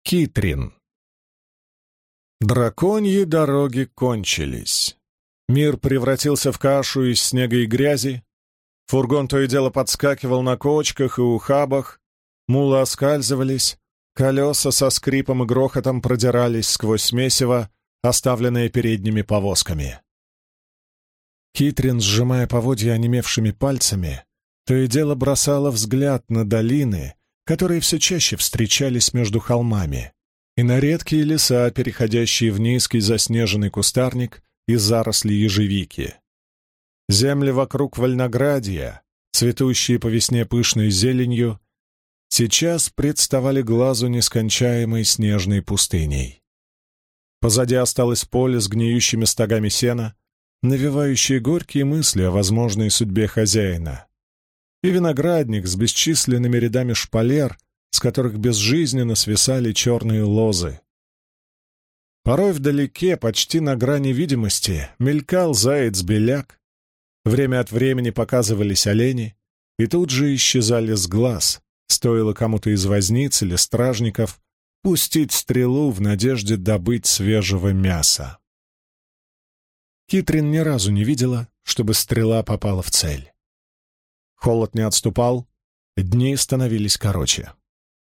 Китрин. Драконьи дороги кончились. Мир превратился в кашу из снега и грязи. Фургон то и дело подскакивал на кочках и ухабах, мулы оскальзывались, колеса со скрипом и грохотом продирались сквозь месиво, оставленное передними повозками. Китрин, сжимая поводья онемевшими пальцами, то и дело бросала взгляд на долины, которые все чаще встречались между холмами, и на редкие леса, переходящие в низкий заснеженный кустарник и заросли ежевики. Земли вокруг Вольноградья, цветущие по весне пышной зеленью, сейчас представали глазу нескончаемой снежной пустыней. Позади осталось поле с гниющими стогами сена, навевающие горькие мысли о возможной судьбе хозяина, и виноградник с бесчисленными рядами шпалер, с которых безжизненно свисали черные лозы. Порой вдалеке, почти на грани видимости, мелькал заяц-беляк, время от времени показывались олени, и тут же исчезали с глаз, стоило кому-то из возниц или стражников пустить стрелу в надежде добыть свежего мяса. Китрин ни разу не видела, чтобы стрела попала в цель. Холод не отступал, дни становились короче.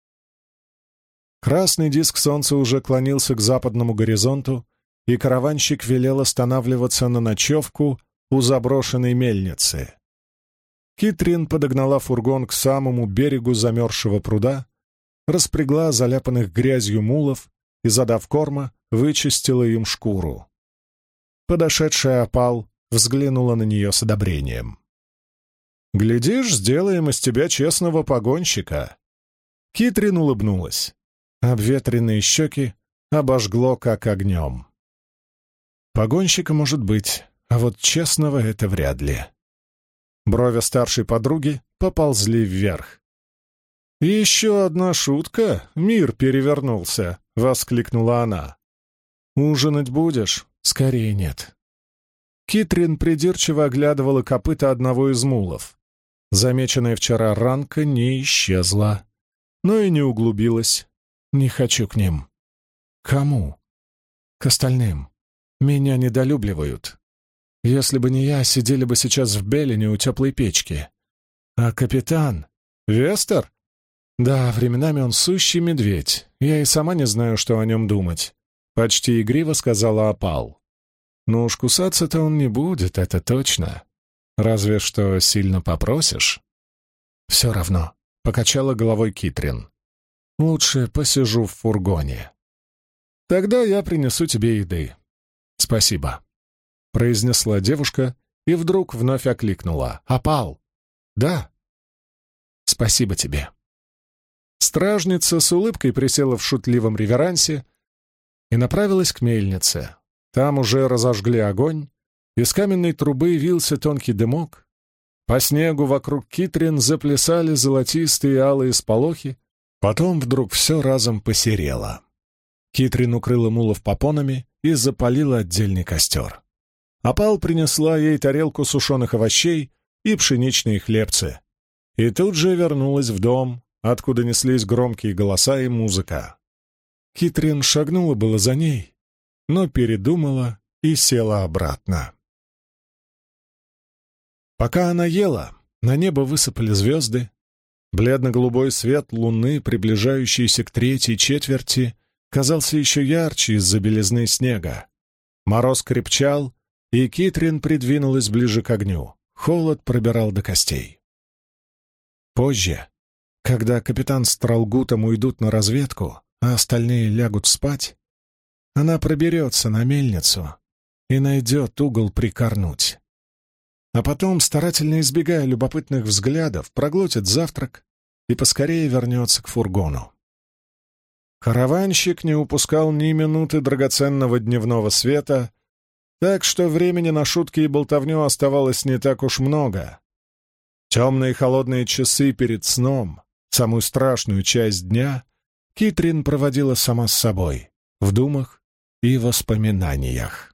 Красный диск солнца уже клонился к западному горизонту, и караванщик велел останавливаться на ночевку у заброшенной мельницы. Китрин подогнала фургон к самому берегу замерзшего пруда, распрягла заляпанных грязью мулов и, задав корма, вычистила им шкуру. Подошедшая опал взглянула на нее с одобрением. «Глядишь, сделаем из тебя честного погонщика!» Китрин улыбнулась. Обветренные щеки обожгло как огнем. «Погонщика, может быть, а вот честного — это вряд ли». Брови старшей подруги поползли вверх. «Еще одна шутка? Мир перевернулся!» — воскликнула она. «Ужинать будешь?» «Скорее нет». Китрин придирчиво оглядывала копыта одного из мулов. Замеченная вчера ранка не исчезла, но и не углубилась. «Не хочу к ним». «Кому?» «К остальным. Меня недолюбливают. Если бы не я, сидели бы сейчас в Белине у теплой печки. А капитан? Вестер? Да, временами он сущий медведь. Я и сама не знаю, что о нем думать», — почти игриво сказала опал. «Ну уж кусаться-то он не будет, это точно. Разве что сильно попросишь». «Все равно», — покачала головой Китрин. «Лучше посижу в фургоне». «Тогда я принесу тебе еды». «Спасибо», — произнесла девушка и вдруг вновь окликнула. «Опал!» «Да». «Спасибо тебе». Стражница с улыбкой присела в шутливом реверансе и направилась к мельнице. Там уже разожгли огонь, из каменной трубы вился тонкий дымок. По снегу вокруг Китрин заплясали золотистые алые сполохи, потом вдруг все разом посерело. Китрин укрыла мулов попонами и запалила отдельный костер. Опал принесла ей тарелку сушеных овощей и пшеничные хлебцы. И тут же вернулась в дом, откуда неслись громкие голоса и музыка. Китрин шагнула было за ней, но передумала и села обратно. Пока она ела, на небо высыпали звезды. Бледно-голубой свет луны, приближающийся к третьей четверти, казался еще ярче из-за белизны снега. Мороз крепчал, и Китрин придвинулась ближе к огню. Холод пробирал до костей. Позже, когда капитан с Тралгутом уйдут на разведку, а остальные лягут спать, она проберется на мельницу и найдет угол прикорнуть. А потом, старательно избегая любопытных взглядов, проглотит завтрак и поскорее вернется к фургону. Караванщик не упускал ни минуты драгоценного дневного света, так что времени на шутки и болтовню оставалось не так уж много. Темные холодные часы перед сном, самую страшную часть дня, Китрин проводила сама с собой, в думах и воспоминаниях.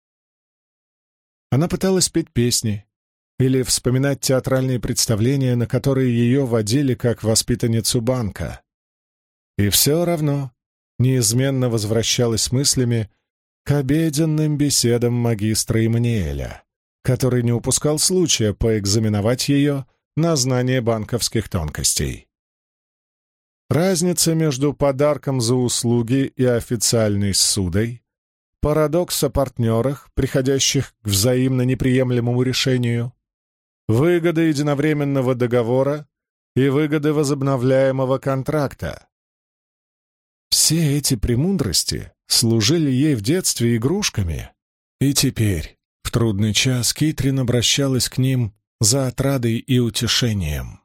Она пыталась петь песни или вспоминать театральные представления, на которые ее водили как воспитанницу банка. И все равно неизменно возвращалась мыслями к обеденным беседам магистра Имманиэля, который не упускал случая поэкзаменовать ее на знание банковских тонкостей. Разница между подарком за услуги и официальной ссудой, парадокс о партнерах, приходящих к взаимно неприемлемому решению, выгода единовременного договора и выгоды возобновляемого контракта. Все эти премудрости служили ей в детстве игрушками, и теперь, в трудный час, Китрин обращалась к ним за отрадой и утешением.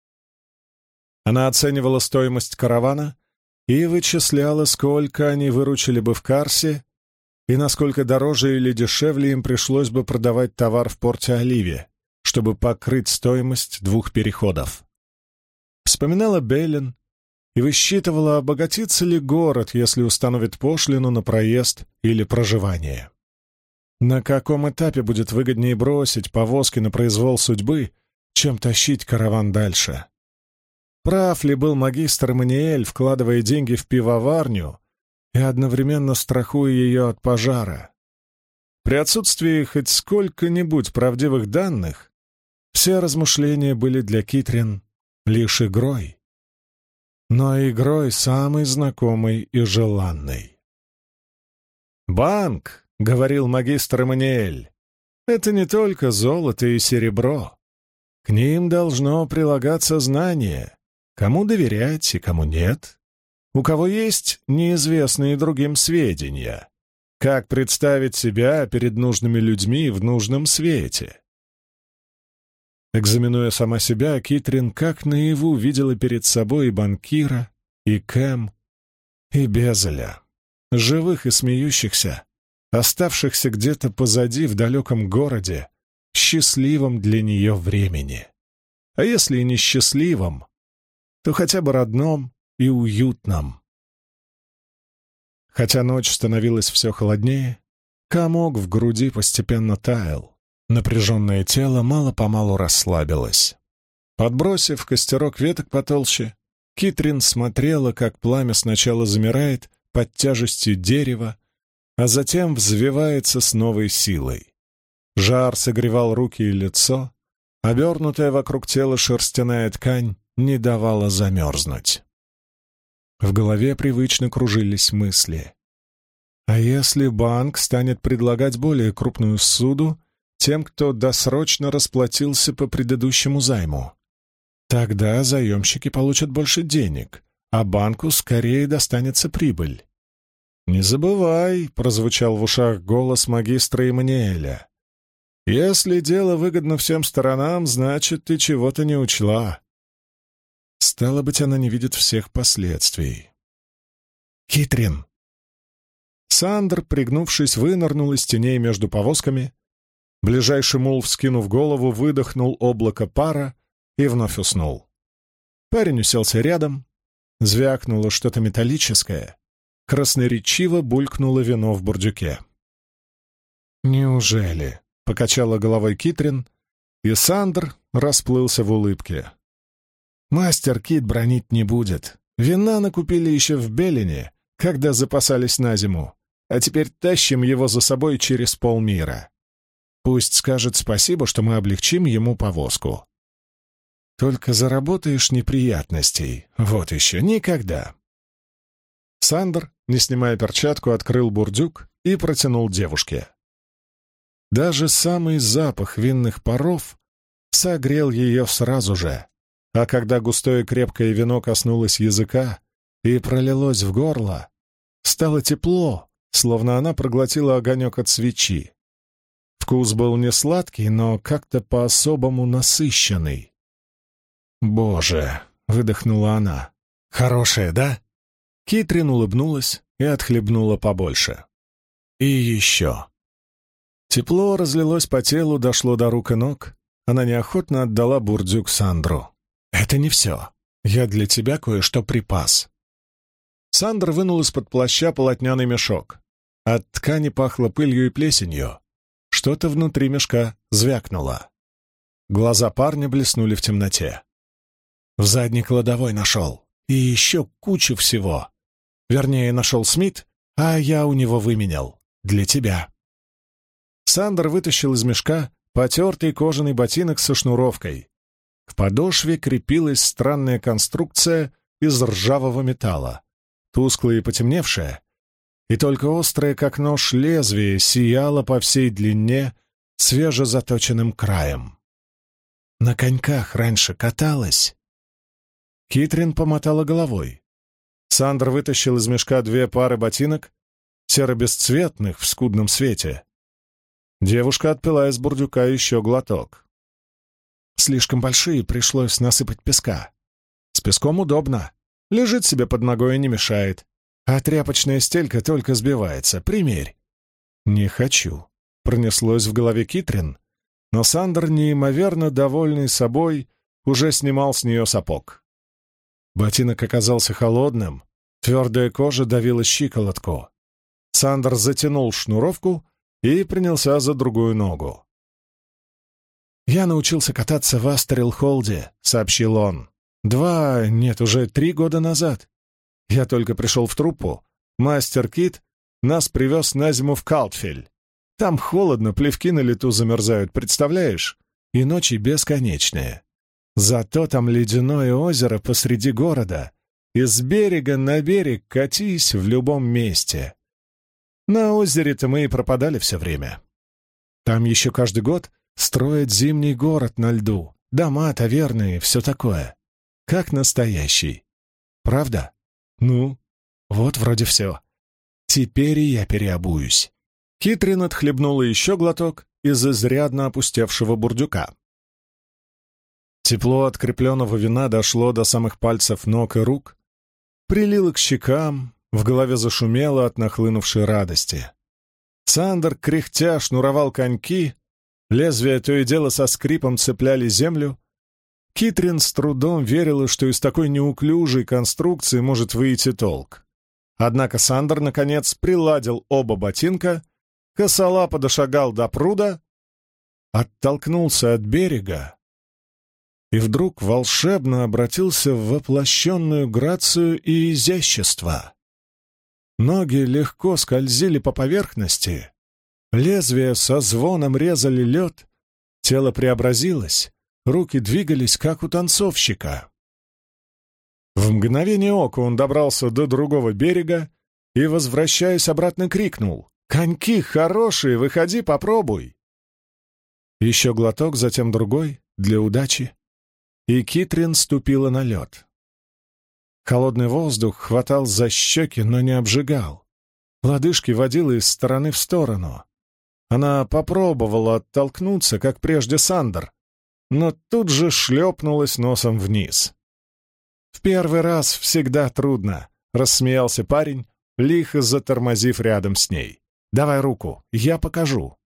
Она оценивала стоимость каравана и вычисляла, сколько они выручили бы в Карсе и насколько дороже или дешевле им пришлось бы продавать товар в порте Оливе, чтобы покрыть стоимость 2 переходов. Вспоминала Беллин и высчитывала, обогатится ли город, если установит пошлину на проезд или проживание. На каком этапе будет выгоднее бросить повозки на произвол судьбы, чем тащить караван дальше? Прав ли был магистр Имманиэль, вкладывая деньги в пивоварню и одновременно страхуя ее от пожара? При отсутствии хоть сколько-нибудь правдивых данных, все размышления были для Китрин лишь игрой, но игрой самой знакомой и желанной. «Банк», — говорил магистр Имманиэль, — «это не только золото и серебро. К ним должно прилагаться знание, кому доверять и кому нет, у кого есть неизвестные другим сведения, как представить себя перед нужными людьми в нужном свете». Экзаменуя сама себя, Китрин как наяву видела перед собой и банкира, и Кэм, и Безеля, живых и смеющихся, оставшихся где-то позади в далеком городе, счастливом для нее времени. А если и не счастливом, то хотя бы родном и уютном. Хотя ночь становилась все холоднее, комок в груди постепенно таял. Напряженное тело мало-помалу расслабилось. Подбросив костерок веток потолще, Китрин смотрела, как пламя сначала замирает под тяжестью дерева, а затем взвивается с новой силой. Жар согревал руки и лицо, обернутая вокруг тела шерстяная ткань не давала замерзнуть. В голове привычно кружились мысли. А если банк станет предлагать более крупную ссуду тем, кто досрочно расплатился по предыдущему займу? Тогда заемщики получат больше денег, а банку скорее достанется прибыль. «Не забывай», — прозвучал в ушах голос магистра Имманиэля, «если дело выгодно всем сторонам, значит, ты чего-то не учла». Стало быть, она не видит всех последствий. «Китрин!» Сандр, пригнувшись, вынырнул из теней между повозками. Ближайший мул, вскинув голову, выдохнул облако пара и вновь уснул. Парень уселся рядом, звякнуло что-то металлическое, красноречиво булькнуло вино в бурдюке. «Неужели?» — покачала головой Китрин, и Сандр расплылся в улыбке. «Мастер Кит бронить не будет. Вина накупили еще в Беллине, когда запасались на зиму, а теперь тащим его за собой через полмира. Пусть скажет спасибо, что мы облегчим ему повозку. Только заработаешь неприятностей, вот еще никогда». Сандр, не снимая перчатку, открыл бурдюк и протянул девушке. Даже самый запах винных паров согрел ее сразу же, а когда густое крепкое вино коснулось языка и пролилось в горло, стало тепло, словно она проглотила огонек от свечи. Вкус был не сладкий, но как-то по-особому насыщенный. «Боже!» — выдохнула она. «Хорошее, да?» Китрин улыбнулась и отхлебнула побольше. «И еще». Тепло разлилось по телу, дошло до рук и ног. Она неохотно отдала бурдюк Сандру. «Это не все. Я для тебя кое-что припас». Сандр вынул из-под плаща полотняный мешок. От ткани пахло пылью и плесенью. Что-то внутри мешка звякнуло. Глаза парня блеснули в темноте. «В задней кладовой нашел. И еще кучу всего. Вернее, нашел Смит, а я у него выменял. Для тебя». Сандер вытащил из мешка потертый кожаный ботинок со шнуровкой. К подошве крепилась странная конструкция из ржавого металла, тусклая и потемневшая, и только острое, как нож, лезвие сияло по всей длине свежезаточенным краем. «На коньках раньше каталась?» Китрин помотала головой. Сандер вытащил из мешка 2 пары ботинок, серо-бесцветных в скудном свете. Девушка отпила из бурдюка еще глоток. «Слишком большие, пришлось насыпать песка. С песком удобно. Лежит себе под ногой и не мешает. А тряпочная стелька только сбивается. Примерь». «Не хочу», — пронеслось в голове Китрин, но Сандер, неимоверно довольный собой, уже снимал с нее сапог. Ботинок оказался холодным, твердая кожа давила щиколотку. Сандер затянул шнуровку и принялся за другую ногу. «Я научился кататься в Астерил-Холде», — сообщил он. 2, нет, уже 3 года назад. Я только пришел в труппу. Мастер Кит нас привез на зиму в Калтфель. Там холодно, плевки на лету замерзают, представляешь? И ночи бесконечные. Зато там ледяное озеро посреди города. И с берега на берег катись в любом месте. На озере-то мы и пропадали все время. Там еще каждый год строят зимний город на льду. Дома, таверны, все такое. Как настоящий. Правда? Ну, вот вроде все. Теперь и я переобуюсь». Китрин отхлебнула еще глоток из изрядно опустевшего бурдюка. Тепло от крепленного вина дошло до самых пальцев ног и рук, прилило к щекам, в голове зашумело от нахлынувшей радости. Сандер, кряхтя, шнуровал коньки, лезвия то и дело со скрипом цепляли землю. Китрин с трудом верила, что из такой неуклюжей конструкции может выйти толк. Однако Сандер, наконец, приладил оба ботинка, косолапо дошагал до пруда, оттолкнулся от берега и вдруг волшебно обратился в воплощенную грацию и изящество. Ноги легко скользили по поверхности, лезвия со звоном резали лед, тело преобразилось, руки двигались, как у танцовщика. В мгновение ока он добрался до другого берега и, возвращаясь обратно, крикнул: «Коньки хорошие, выходи, попробуй!» Еще глоток, затем другой, для удачи, и Китрин ступила на лед. Холодный воздух хватал за щеки, но не обжигал. Лодыжки водила из стороны в сторону. Она попробовала оттолкнуться, как прежде Сандер, но тут же шлепнулась носом вниз. «В первый раз всегда трудно», — рассмеялся парень, лихо затормозив рядом с ней. «Давай руку, я покажу».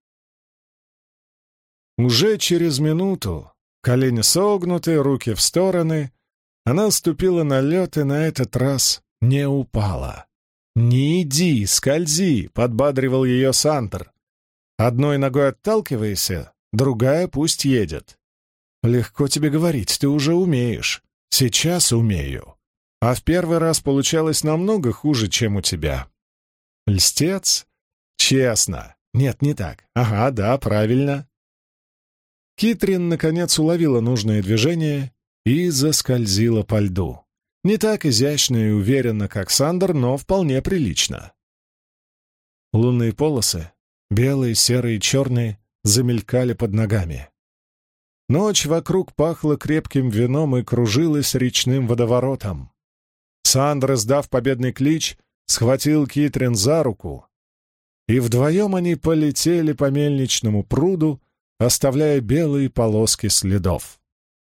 Уже через минуту, колени согнуты, руки в стороны, она ступила на лед и на этот раз не упала. «Не иди, скользи», — подбадривал ее Сандер. «Одной ногой отталкивайся, другая пусть едет». «Легко тебе говорить, ты уже умеешь. Сейчас умею. А в первый раз получалось намного хуже, чем у тебя». «Льстец? Честно. Нет, не так. Ага, да, правильно». Китрин, наконец, уловила нужное движение и заскользила по льду. Не так изящно и уверенно, как Сандер, но вполне прилично. Лунные полосы, белые, серые, черные, замелькали под ногами. Ночь вокруг пахла крепким вином и кружилась речным водоворотом. Сандер, издав победный клич, схватил Китрин за руку, и вдвоем они полетели по мельничному пруду, оставляя белые полоски следов.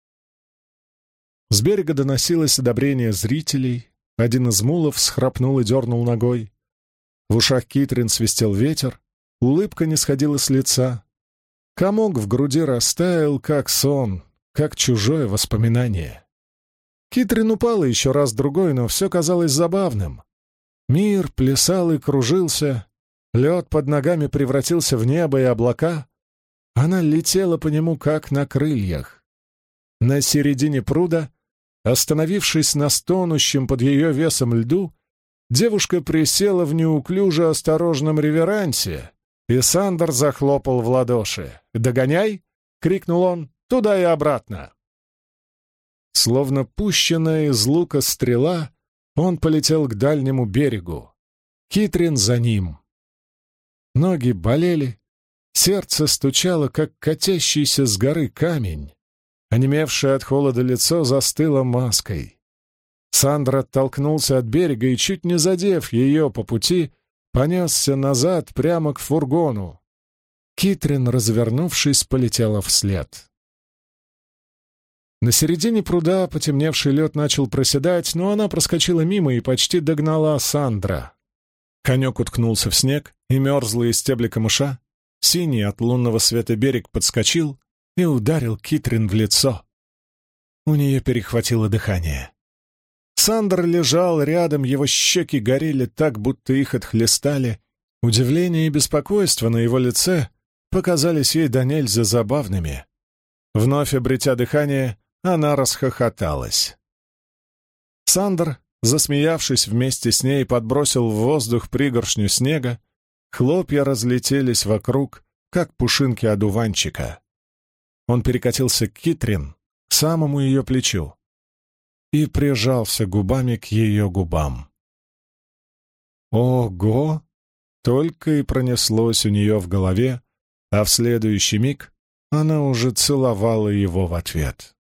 С берега доносилось одобрение зрителей, один из мулов схрапнул и дернул ногой. В ушах Китрин свистел ветер, улыбка не сходила с лица. Комок в груди растаял, как сон, как чужое воспоминание. Китрин упала еще раз-другой, но все казалось забавным. Мир плясал и кружился, лед под ногами превратился в небо и облака. Она летела по нему, как на крыльях. На середине пруда, остановившись на стонущем под ее весом льду, девушка присела в неуклюже осторожном реверансе, и Сандер захлопал в ладоши. «Догоняй!» — крикнул он. «Туда и обратно!» Словно пущенная из лука стрела, он полетел к дальнему берегу. Китрин за ним. Ноги болели, сердце стучало, как катящийся с горы камень. Онемевшее от холода лицо застыло маской. Сандер оттолкнулся от берега и, чуть не задев ее по пути, понесся назад прямо к фургону. Китрин, развернувшись, полетела вслед. На середине пруда потемневший лед начал проседать, но она проскочила мимо и почти догнала Сандра. Конек уткнулся в снег, и мерзлые стебли камыша, синий от лунного света берег подскочил и ударил Китрин в лицо. У нее перехватило дыхание. Сандер лежал рядом, его щеки горели так, будто их отхлестали. Удивление и беспокойство на его лице показались ей до нельзя забавными. Вновь обретя дыхание, она расхохоталась. Сандер, засмеявшись вместе с ней, подбросил в воздух пригоршню снега. Хлопья разлетелись вокруг, как пушинки одуванчика. Он перекатился к Китрин, к самому ее плечу, и прижался губами к ее губам. «Ого!» — только и пронеслось у нее в голове, а в следующий миг она уже целовала его в ответ.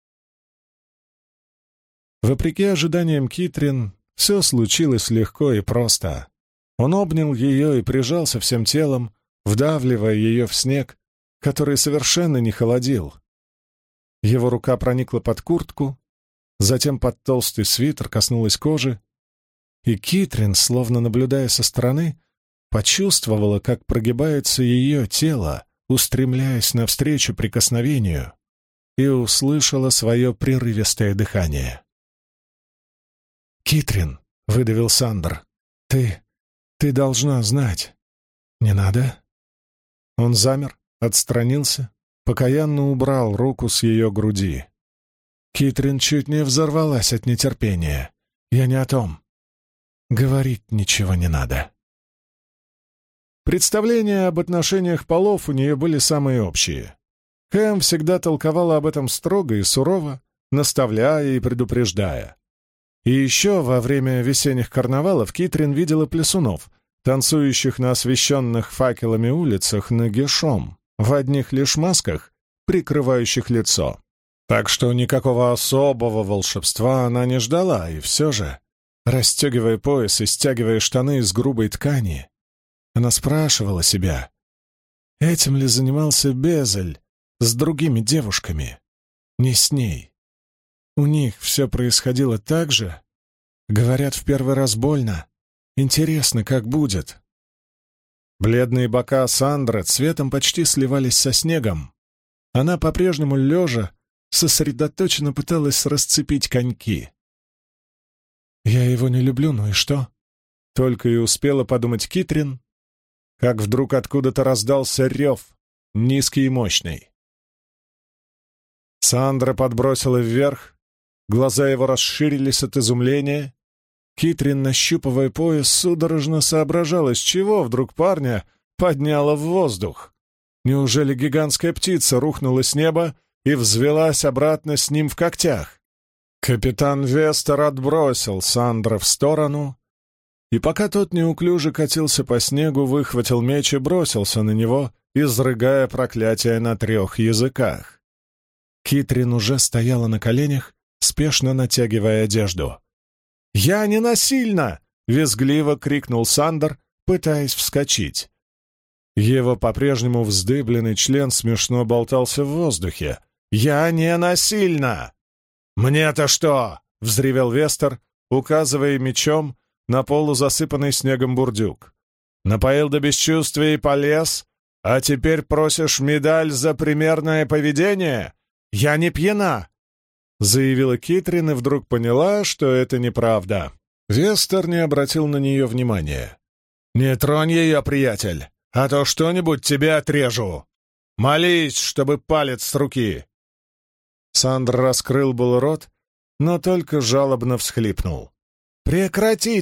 Вопреки ожиданиям Китрин, все случилось легко и просто. Он обнял ее и прижался всем телом, вдавливая ее в снег, который совершенно не холодил. Его рука проникла под куртку, затем под толстый свитер коснулась кожи, и Китрин, словно наблюдая со стороны, почувствовала, как прогибается ее тело, устремляясь навстречу прикосновению, и услышала свое прерывистое дыхание. «Китрин», — выдавил Сандер, — ты должна знать. Не надо?» Он замер, отстранился, покаянно убрал руку с ее груди. Китрин чуть не взорвалась от нетерпения. «Я не о том. Говорить ничего не надо». Представления об отношениях полов у нее были самые общие. Хэм всегда толковала об этом строго и сурово, наставляя и предупреждая. И еще во время весенних карнавалов Китрин видела плясунов, танцующих на освещенных факелами улицах нагишом, в одних лишь масках, прикрывающих лицо. Так что никакого особого волшебства она не ждала, и все же, расстегивая пояс и стягивая штаны из грубой ткани, она спрашивала себя, этим ли занимался Безель с другими девушками, не с ней. У них все происходило так же. Говорят, в первый раз больно. Интересно, как будет. Бледные бока Сандры цветом почти сливались со снегом. Она по-прежнему лежа сосредоточенно пыталась расцепить коньки. «Я его не люблю, ну и что?» Только и успела подумать Китрин, как вдруг откуда-то раздался рев, низкий и мощный. Сандра подбросила вверх, глаза его расширились от изумления. Китрин, нащупывая пояс, судорожно соображала, с чего вдруг парня подняло в воздух. Неужели гигантская птица рухнула с неба и взвелась обратно с ним в когтях? Капитан Вестер отбросил Сандра в сторону, и пока тот неуклюже катился по снегу, выхватил меч и бросился на него, изрыгая проклятие на 3 языках. Китрин уже стояла на коленях, спешно натягивая одежду. «Я не насильно!» — визгливо крикнул Сандер, пытаясь вскочить. Его по-прежнему вздыбленный член смешно болтался в воздухе. «Я не насильно!» «Мне-то что?» — взревел Вестер, указывая мечом на полузасыпанный снегом бурдюк. «Напоил до бесчувствия и полез, а теперь просишь медаль за примерное поведение? Я не пьяна!» Заявила Китрин и вдруг поняла, что это неправда. Вестер не обратил на нее внимания. «Не тронь ее, приятель, а то что-нибудь тебе отрежу! Молись, чтобы палец с руки!» Сандр раскрыл был рот, но только жалобно всхлипнул. «Прекратите!»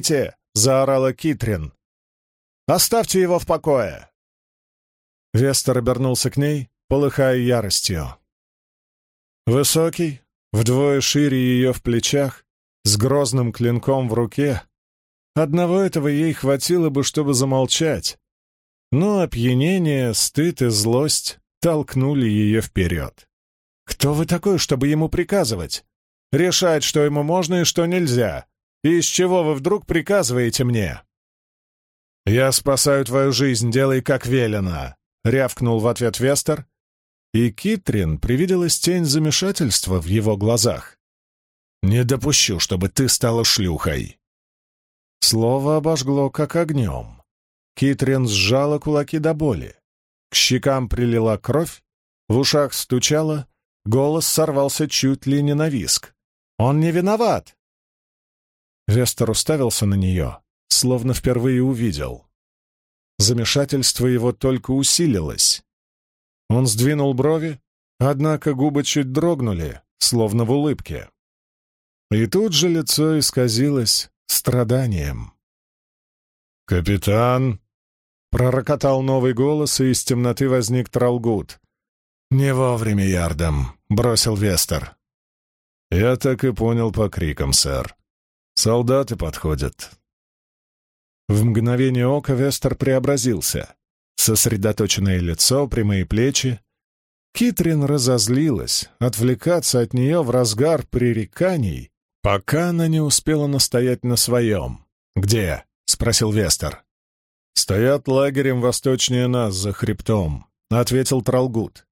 — заорала Китрин. «Оставьте его в покое!» Вестер обернулся к ней, полыхая яростью. Высокий, вдвое шире ее в плечах, с грозным клинком в руке. Одного этого ей хватило бы, чтобы замолчать, но опьянение, стыд и злость толкнули ее вперед. «Кто вы такой, чтобы ему приказывать? Решать, что ему можно и что нельзя? И из чего вы вдруг приказываете мне?» «Я спасаю твою жизнь, делай как велено», — рявкнул в ответ Вестер, и Китрин привиделась тень замешательства в его глазах. «Не допущу, чтобы ты стала шлюхой». Слово обожгло, как огнем. Китрин сжала кулаки до боли. К щекам прилила кровь, в ушах стучало, голос сорвался чуть ли не на визг. «Он не виноват!» Вестер уставился на нее, словно впервые увидел. Замешательство его только усилилось. Он сдвинул брови, однако губы чуть дрогнули, словно в улыбке. И тут же лицо исказилось страданием. «Капитан!» — пророкотал новый голос, и из темноты возник Тралгут. «Не вовремя ярдом», — бросил Вестер. «Я так и понял по крикам, сэр. Солдаты подходят». В мгновение ока Вестер преобразился. Сосредоточенное лицо, прямые плечи. Китрин разозлилась отвлекаться от нее в разгар пререканий, пока она не успела настоять на своем. «Где?» — спросил Вестер. «Стоят лагерем восточнее нас, за хребтом», — ответил Тралгут.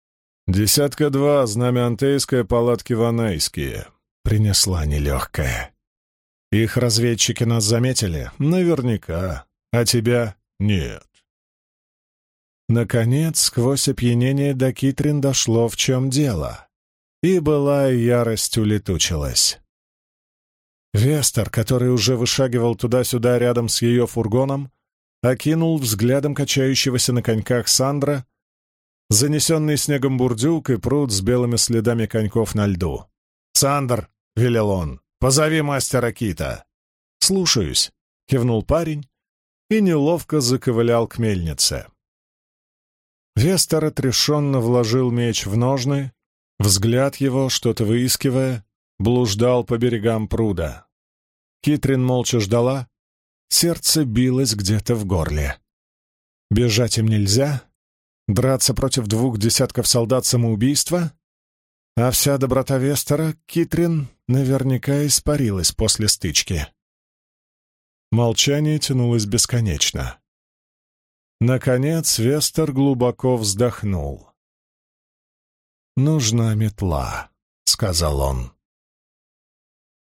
2 знамя антейское, палатки ванайские. Принесла нелегкая. Их разведчики нас заметили? Наверняка. А тебя? Нет. Наконец, сквозь опьянение до Китрин дошло, в чем дело. И былая ярость улетучилась. Вестер, который уже вышагивал туда-сюда рядом с ее фургоном, окинул взглядом качающегося на коньках Сандра, занесенный снегом бурдюк и пруд с белыми следами коньков на льду. «Сандр!» — велел он. «Позови мастера Кита!» «Слушаюсь!» — кивнул парень и неловко заковылял к мельнице. Вестер отрешенно вложил меч в ножны, взгляд его, что-то выискивая, блуждал по берегам пруда. Китрин молча ждала, сердце билось где-то в горле. Бежать им нельзя, драться против 2 десятков солдат — самоубийства, а вся доброта Вестера, Китрин, наверняка испарилась после стычки. Молчание тянулось бесконечно. Наконец Вестер глубоко вздохнул. «Нужна метла», — сказал он.